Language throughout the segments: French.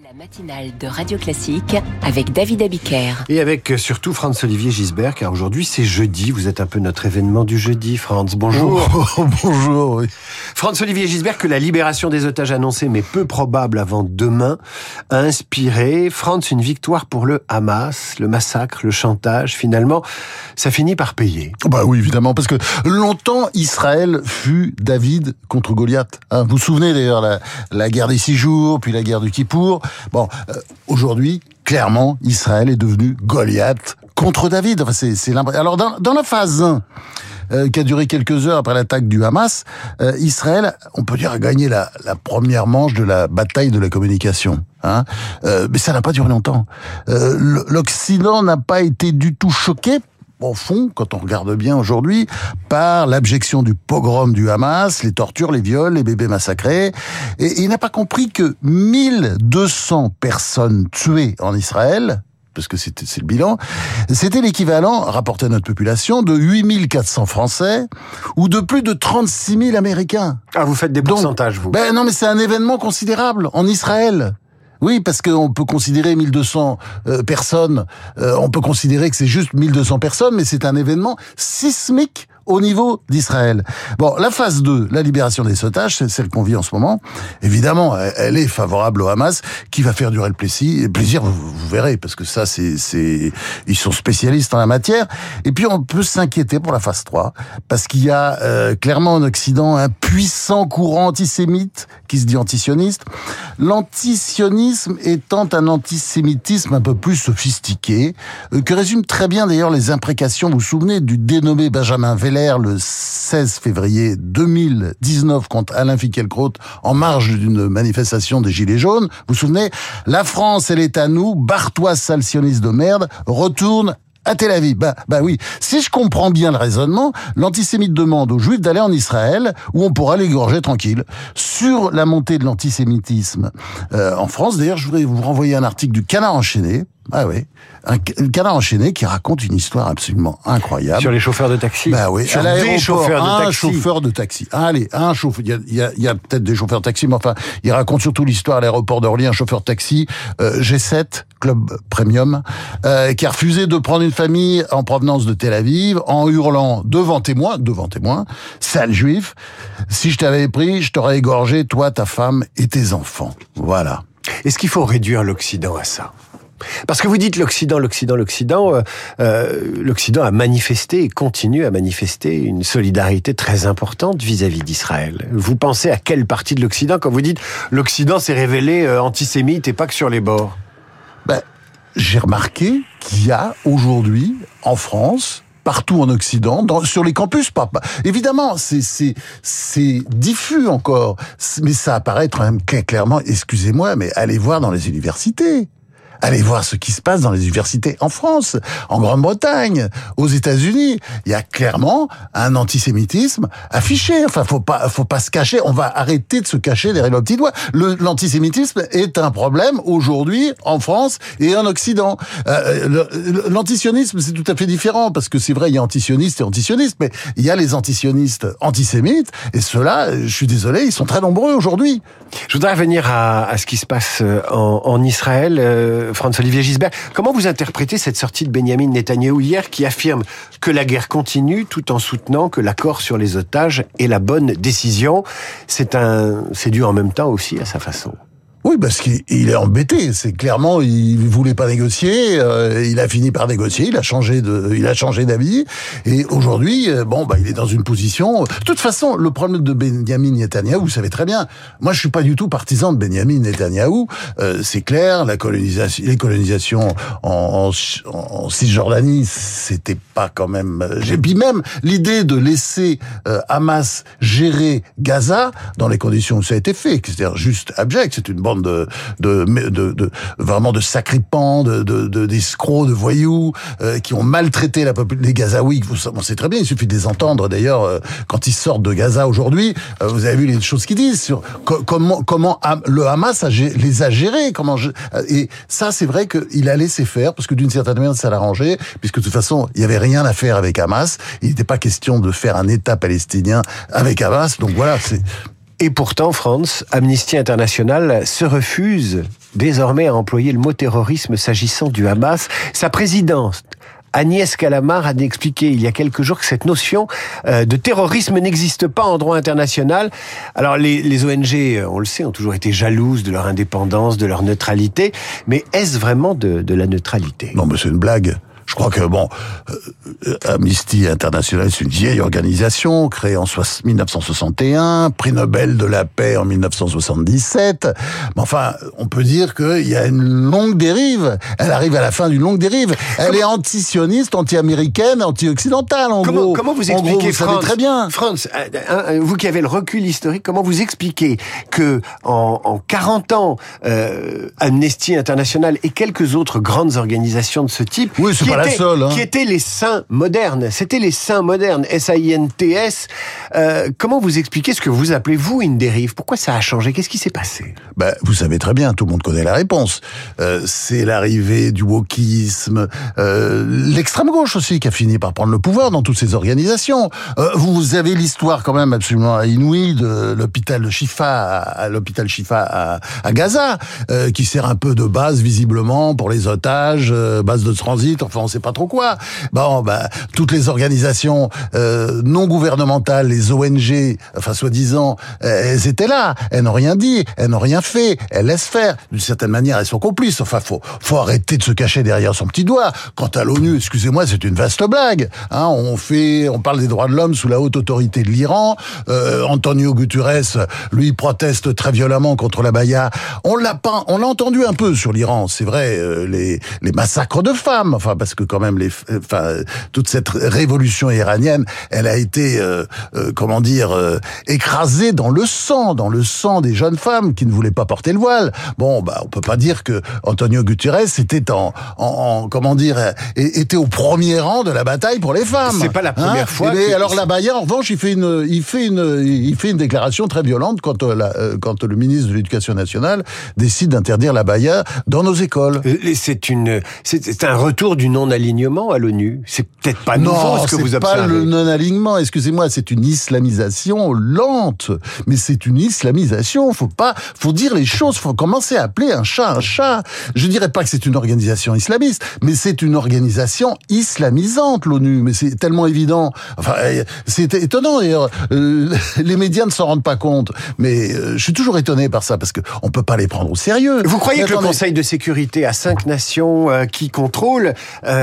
La matinale de Radio Classique avec David Abiker. Et avec surtout Franz-Olivier Gisbert, car aujourd'hui c'est jeudi. Vous êtes un peu notre événement du jeudi, Franz. Bonjour. Oh, bonjour, oui. Franz-Olivier Gisbert, que la libération des otages annoncée, mais peu probable avant demain, a inspiré, Franz, une victoire pour le Hamas, le massacre, le chantage. Finalement, ça finit par payer. Bah oui, évidemment, parce que longtemps, Israël fut David contre Goliath. Vous vous souvenez d'ailleurs la guerre des 6 jours, puis la guerre du Kippour. Bon, aujourd'hui, clairement, Israël est devenu Goliath contre David. Enfin, c'est l'impression. Alors, dans la phase 1, qui a duré quelques heures après l'attaque du Hamas, Israël, on peut dire, a gagné la première manche de la bataille de la communication. Mais ça n'a pas duré longtemps. L'Occident n'a pas été du tout choqué, au fond, quand on regarde bien aujourd'hui, par l'abjection du pogrom du Hamas, les tortures, les viols, les bébés massacrés. Et il n'a pas compris que 1200 personnes tuées en Israël, parce que c'est le bilan, c'était l'équivalent, rapporté à notre population, de 8400 Français ou de plus de 36 000 Américains. Ah, vous faites des pourcentages, vous. Non, mais c'est un événement considérable en Israël. Oui, parce qu'on peut considérer 1200 personnes, on peut considérer que c'est juste 1200 personnes, mais c'est un événement sismique au niveau d'Israël. Bon, la phase 2, la libération des otages, c'est celle qu'on vit en ce moment. Évidemment, elle est favorable au Hamas, qui va faire durer le plaisir, vous verrez, parce que ça, ils sont spécialistes en la matière. Et puis, on peut s'inquiéter pour la phase 3, parce qu'il y a clairement en Occident un puissant courant antisémite qui se dit antisioniste. L'antisionisme étant un antisémitisme un peu plus sophistiqué, que résument très bien d'ailleurs les imprécations, vous vous souvenez, du dénommé Benjamin Veller le 16 février 2019 contre Alain Finkielkraut en marge d'une manifestation des Gilets jaunes. Vous vous souvenez, la France, elle est à nous, barre-toi sale sioniste de merde, retourne à Tel Aviv. Bah oui. Si je comprends bien le raisonnement, l'antisémite demande aux Juifs d'aller en Israël, où on pourra l'égorger tranquille. Sur la montée de l'antisémitisme en France, d'ailleurs, je voudrais vous renvoyer un article du Canard enchaîné. Ah oui, un Canard enchaîné qui raconte une histoire absolument incroyable. Sur les chauffeurs de taxi. Bah oui, sur des chauffeurs de taxi. Un chauffeur de taxi. Allez, un chauffeur. Il y a peut-être des chauffeurs de taxi, mais enfin, il raconte surtout l'histoire à l'aéroport d'Orly, un chauffeur de taxi G7 Club Premium, qui a refusé de prendre une famille en provenance de Tel Aviv en hurlant devant témoins, sale juif, si je t'avais pris, je t'aurais égorgé, toi, ta femme et tes enfants. Voilà. Est-ce qu'il faut réduire l'Occident à ça ? Parce que vous dites l'Occident a manifesté et continue à manifester une solidarité très importante vis-à-vis d'Israël. Vous pensez à quelle partie de l'Occident quand vous dites l'Occident s'est révélé antisémite et pas que sur les bords ? J'ai remarqué qu'il y a aujourd'hui, en France, partout en Occident, sur les campus, évidemment, c'est diffus encore, mais ça apparaît quand même clairement, excusez-moi, mais allez voir dans les universités. Allez voir ce qui se passe dans les universités en France, en Grande-Bretagne, aux États-Unis. Il y a clairement un antisémitisme affiché. Enfin, faut pas se cacher. On va arrêter de se cacher derrière le petit doigt. L'antisémitisme est un problème aujourd'hui en France et en Occident. L'antisionisme, c'est tout à fait différent parce que c'est vrai, il y a antisionistes et antisionistes, mais il y a les antisionistes antisémites et ceux-là, je suis désolé, ils sont très nombreux aujourd'hui. Je voudrais revenir à ce qui se passe en Israël. Franz-Olivier Gisbert, comment vous interprétez cette sortie de Benyamin Netanyahou hier qui affirme que la guerre continue tout en soutenant que l'accord sur les otages est la bonne décision ? C'est dû en même temps aussi à sa façon. Oui, parce qu'il est embêté. C'est clairement, il voulait pas négocier. Il a fini par négocier. Il a changé d'avis. Et aujourd'hui, il est dans une position. De toute façon, le problème de Benyamin Netanyahou, vous savez très bien. Moi, je suis pas du tout partisan de Benyamin Netanyahou. C'est clair. Les colonisations en Cisjordanie, c'était pas quand même. Et puis même l'idée de laisser Hamas gérer Gaza dans les conditions où ça a été fait, c'est-à-dire juste abject. C'est une bande vraiment de sacripants, d'escrocs, de voyous, qui ont maltraité les Gazaouis. On sait très bien, il suffit de les entendre. D'ailleurs, quand ils sortent de Gaza aujourd'hui, vous avez vu les choses qu'ils disent sur comment le Hamas les a gérés. Et ça, c'est vrai qu'il a laissé faire, parce que d'une certaine manière, ça l'arrangeait, puisque de toute façon, il n'y avait rien à faire avec Hamas. Il n'était pas question de faire un État palestinien avec Hamas. Donc voilà, c'est... Et pourtant, France, Amnesty International se refuse désormais à employer le mot terrorisme s'agissant du Hamas. Sa présidente, Agnès Callamard, a expliqué il y a quelques jours que cette notion de terrorisme n'existe pas en droit international. Alors les ONG, on le sait, ont toujours été jalouses de leur indépendance, de leur neutralité, mais est-ce vraiment de la neutralité ? Non, mais c'est une blague. Je crois que, Amnesty International, c'est une vieille organisation, créée en 1961, prix Nobel de la paix en 1977. Mais enfin, on peut dire qu'il y a une longue dérive. Elle arrive à la fin d'une longue dérive. Elle est anti-sioniste, anti-américaine, anti-occidentale, en gros. Comment vous expliquez, en gros, vous savez très bien. France, vous qui avez le recul historique, comment vous expliquez que en 40 ans, Amnesty International et quelques autres grandes organisations de ce type, oui, c'est pas la seule, qui étaient les saints modernes, c'était les saints modernes, SAINTS. Comment vous expliquez ce que vous appelez, vous, une dérive ? Pourquoi ça a changé ? Qu'est-ce qui s'est passé ? Vous savez très bien, tout le monde connaît la réponse. C'est l'arrivée du wokisme, l'extrême gauche aussi qui a fini par prendre le pouvoir dans toutes ces organisations. Vous avez l'histoire quand même absolument inouïe de l'hôpital Shifa à Gaza, qui sert un peu de base visiblement pour les otages, base de transit, enfin on sait pas trop quoi. Toutes les organisations non gouvernementales, les ONG, enfin soi-disant, elles étaient là, elles n'ont rien dit, elles n'ont rien fait, elles laissent faire. D'une certaine manière, elles sont complices. Enfin, faut arrêter de se cacher derrière son petit doigt. Quant à l'ONU, excusez-moi, c'est une vaste blague. On parle des droits de l'homme sous la haute autorité de l'Iran. Antonio Guterres, lui, proteste très violemment contre la baya. On l'a entendu un peu sur l'Iran, c'est vrai, les massacres de femmes, enfin parce que quand même toute cette révolution iranienne, elle a été écrasée dans le sang des jeunes femmes qui ne voulaient pas porter le voile. On peut pas dire que Antonio Guterres était était au premier rang de la bataille pour les femmes. C'est pas la première fois. Alors la baya, en revanche, il fait une déclaration très violente quand le ministre de l'Éducation nationale décide d'interdire la baya dans nos écoles. C'est un retour du non-alignement à l'ONU. C'est peut-être pas nouveau ce que vous observez. Non, c'est pas le non-alignement. Excusez-moi, c'est une islamisation lente. Mais c'est une islamisation. Faut dire les choses. Faut commencer à appeler un chat un chat. Je dirais pas que c'est une organisation islamiste, mais c'est une organisation islamisante, l'ONU. Mais c'est tellement évident. Enfin, c'est étonnant d'ailleurs. Les médias ne s'en rendent pas compte. Mais je suis toujours étonné par ça parce que on peut pas les prendre au sérieux. Vous croyez que le Conseil de sécurité à 5 nations qui contrôlent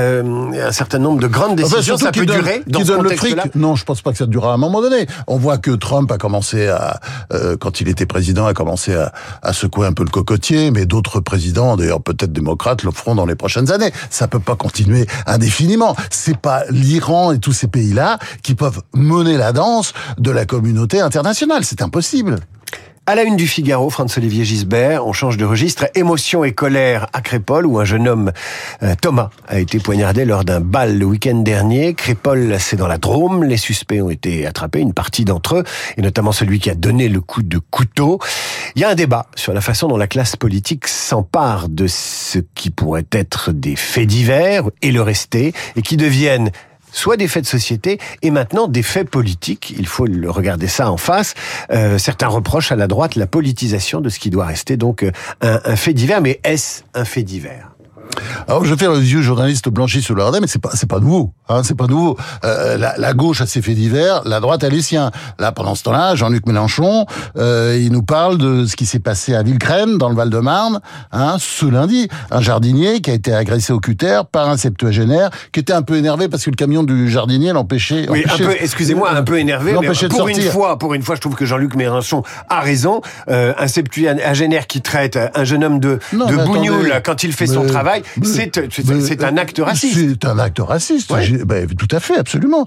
un certain nombre de grandes décisions, ça peut durer dans ce contexte-là ? Non, je pense pas que ça durera à un moment donné. On voit que Trump a commencé quand il était président, a commencé à secouer un peu le cocotier, mais d'autres présidents, d'ailleurs peut-être démocrates, le feront dans les prochaines années. Ça peut pas continuer indéfiniment. C'est pas l'Iran et tous ces pays-là qui peuvent mener la danse de la communauté internationale. C'est impossible. À la une du Figaro, Franz-Olivier Gisbert, on change de registre. Émotion et colère à Crépol, où un jeune homme, Thomas, a été poignardé lors d'un bal le week-end dernier. Crépol, c'est dans la Drôme. Les suspects ont été attrapés, une partie d'entre eux, et notamment celui qui a donné le coup de couteau. Il y a un débat sur la façon dont la classe politique s'empare de ce qui pourrait être des faits divers et le rester, et qui deviennent soit des faits de société et maintenant des faits politiques. Il faut le regarder ça en face. Certains reprochent à la droite la politisation de ce qui doit rester donc un fait divers. Mais est-ce un fait divers ? Alors, je vais faire le vieux journaliste blanchi sous leur mais c'est pas nouveau, c'est pas nouveau. La gauche a ses faits divers, la droite a les siens. Là, pendant ce temps-là, Jean-Luc Mélenchon, il nous parle de ce qui s'est passé à Villecrène, dans le Val-de-Marne, ce lundi. Un jardinier qui a été agressé au cutter par un septuagénaire, qui était un peu énervé parce que le camion du jardinier l'empêchait. Oui, un peu énervé. Mais pour une fois, je trouve que Jean-Luc Mélenchon a raison. Un septuagénaire qui traite un jeune homme de bougnoul quand il fait son travail, c'est un acte raciste. C'est un acte raciste, ouais. Tout à fait, absolument.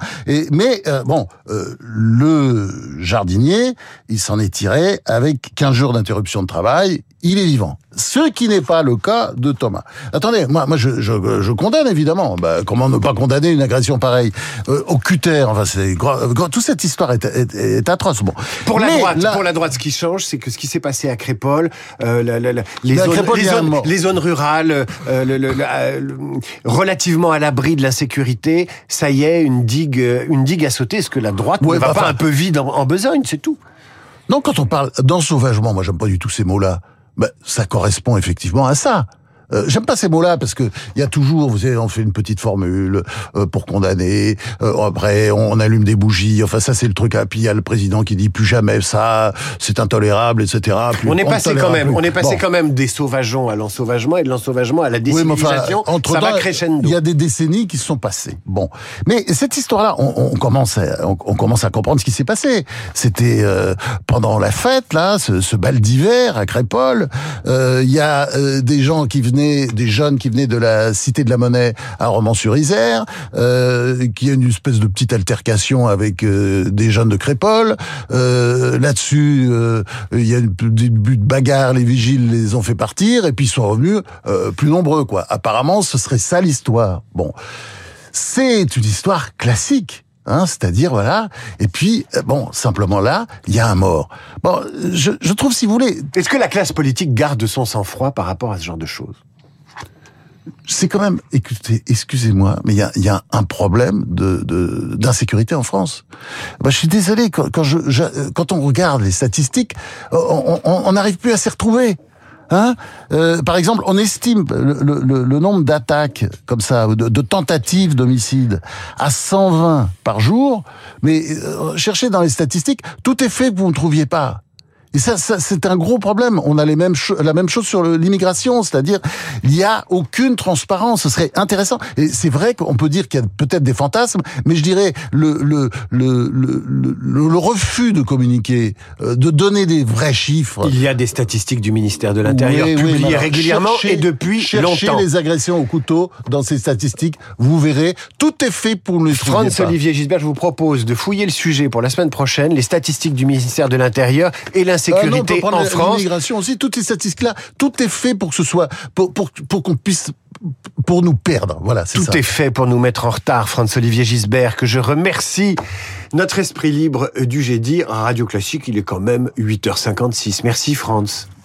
Le jardinier, il s'en est tiré avec 15 jours d'interruption de travail, il est vivant. Ce qui n'est pas le cas de Thomas. Attendez, moi je condamne évidemment. Comment ne pas condamner une agression pareille au cutter? Enfin, c'est toute cette histoire est atroce. Bon. Pour la droite, ce qui change, c'est que ce qui s'est passé à Crépol, les zones rurales, relativement à l'abri de l'insécurité, ça y est, une digue à sauter. Est-ce que la droite ne va pas un peu vide en besogne, c'est tout? Non, quand on parle d'ensauvagement, moi j'aime pas du tout ces mots-là. Ça correspond effectivement à ça. J'aime pas ces mots-là parce que il y a toujours, vous savez, on fait une petite formule pour condamner. Après, on allume des bougies. Enfin, ça c'est le truc. Puis il y a le président qui dit plus jamais ça, c'est intolérable, etc. On est passé quand même des sauvageons à l'ensauvagement et de l'ensauvagement à la décivilisation. Oui, ça va crescendo. Il y a des décennies qui se sont passées. Bon, mais cette histoire-là, on commence à comprendre ce qui s'est passé. C'était pendant la fête là, ce bal d'hiver à Crépol. Il y a des jeunes qui venaient de la Cité de la Monnaie à Romans-sur-Isère, qui a une espèce de petite altercation avec des jeunes de Crépol. Là-dessus, il y a une début de bagarre, les vigiles les ont fait partir, et puis ils sont revenus plus nombreux, quoi. Apparemment, ce serait ça l'histoire. Bon, c'est une histoire classique. C'est-à-dire, voilà, et puis, simplement là, il y a un mort. Bon, je trouve, si vous voulez... Est-ce que la classe politique garde son sang-froid par rapport à ce genre de choses ? C'est quand même, écoutez, excusez-moi, mais il y a un problème d'insécurité en France. Je suis désolé, quand on regarde les statistiques, on n'arrive plus à s'y retrouver. Par exemple, on estime le nombre d'attaques comme ça, de tentatives d'homicide à 120 par jour, mais cherchez dans les statistiques, tout est fait que vous ne trouviez pas. Et ça c'est un gros problème. On a la même chose sur l'immigration, c'est-à-dire il y a aucune transparence. Ce serait intéressant. Et c'est vrai qu'on peut dire qu'il y a peut-être des fantasmes, mais je dirais le refus de communiquer, de donner des vrais chiffres. Il y a des statistiques du ministère de l'Intérieur publiées régulièrement et depuis longtemps. Cherchez les agressions au couteau dans ces statistiques, vous verrez, tout est fait pour ne les trouver pas. Franz-Olivier Gisbert, je vous propose de fouiller le sujet pour la semaine prochaine, les statistiques du ministère de l'Intérieur et sécurité en France. L'immigration aussi, toutes ces statistiques-là, tout est fait pour que ce soit, pour qu'on puisse, pour nous perdre. Voilà, c'est ça. Tout est fait pour nous mettre en retard, Franz-Olivier Gisbert, que je remercie. Notre esprit libre du jeudi, en Radio Classique, il est quand même 8h56. Merci, Franz.